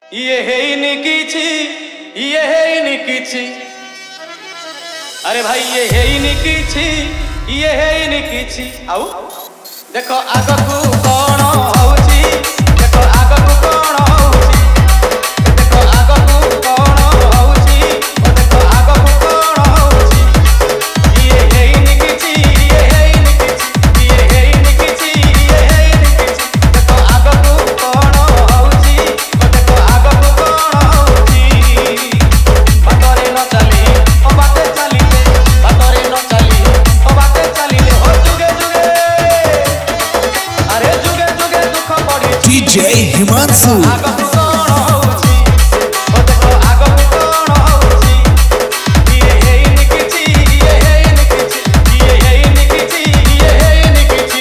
ये ହେଇନି କିଛି ये ହେଇନି କିଛି अरे भाई ये ହେଇନି କିଛି ये ହେଇନି କିଛି आउ देखो आगकू कौन होउची देखो आगकू कौन होउची देखो आगकू कौन होउची ओ देखो आगकू कौन होउची ये ହେଇନି କିଛି ये ହେଇନି କିଛି ये ହେଇନି କିଛି ये ହେଇନି କିଛି देखो आगकू कौन होउची ओ देखो आगकू कौन होउची बाटरे न चली ओ बाटे चलीले बाटरे न चली ओ बाटे चलीले हो जुगे जुगे अरे जुगे जुगे दुख पड़ी DJ Himanshu आगकू कौन होउची ओ देखो आगकू कौन होउची ये ହେଇନି କିଛି ये ହେଇନି କିଛି ये ହେଇନି କିଛି ये ହେଇନି କିଛି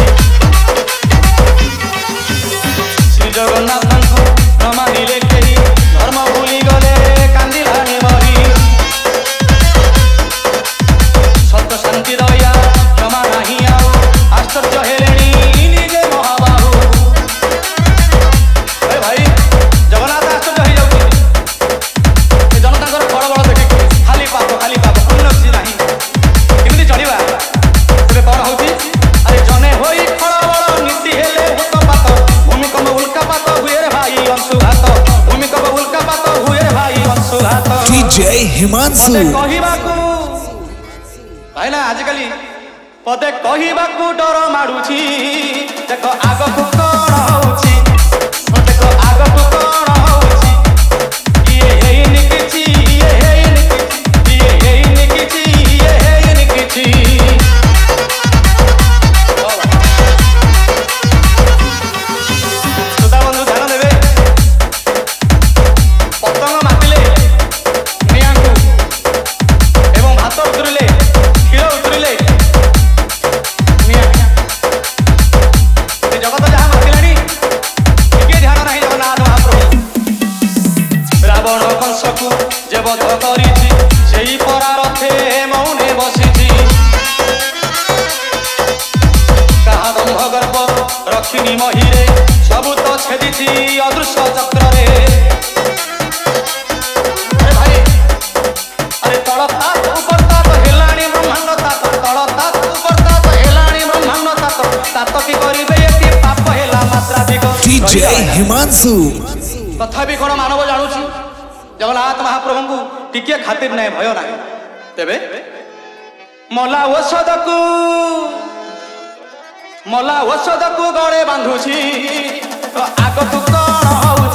श्री जगन्नाथଙ୍କୁ न मानिले केही धर्म भूली गले कांदिलानी मरी सत्य शांति दया क्षमा नाही आउ आश्चर्य हेलेनी निजे महाबाहु ए भाई जगन्नाथ आश्चर्य हो जाउछी ए जनताଙ୍କର बड़ बड़ देखि खाली पाप अन्य କିଛି ନାହିଁ केमिति चलिबा तेरे कौन होउची अरे जने होई खड़ बड़ नीति हेले भूकंपात भूमिकंप उल्कापात हुए रे भाई अंशुघात भूमिकंप उल्कापात हुए रे भाई अंशुघात DJ Himanshu पदे कहिबाकू भाई ना आजिकली पदे कहिबाकू डर माडुची देखो आगकू कौन होउची ओ देखो आगकू कौन होउची ये ହେଇନି କିଛି ये ହେଇନି କିଛି ये ହେଇନି କିଛି ये ହେଇନି କିଛି सुधा बंधु ध्यान देवे पतंग मातिले नियांकू एवं भात उतरिले क्षीर उतरिले निया जगत जहाँ मातिलानी टिके ध्यान नहीं जगन्नाथ महाप्रभु रावण कंसकू जे बध करिछि सेई परारथे मौने बसिछि कहा दम्भ गर्भ रखिनी महीरे सबु तो छेदिछि अदृश्य चक्र रे अरे भाई अरे तल तात ऊपर तात हेलाणी ब्रह्मांड तात तल तात ऊपर तात हेलाणी ब्रह्मांड तात तात की करिबे एति पाप हेला मात्राधिक DJ Himanshu तथापि कोन मानव जानुछि जगन्नाथ महाप्रभु टिके खातिर नै भय नाही तेबे मला औषधकू गळे बांधुछि तो आगकू कौन होउछि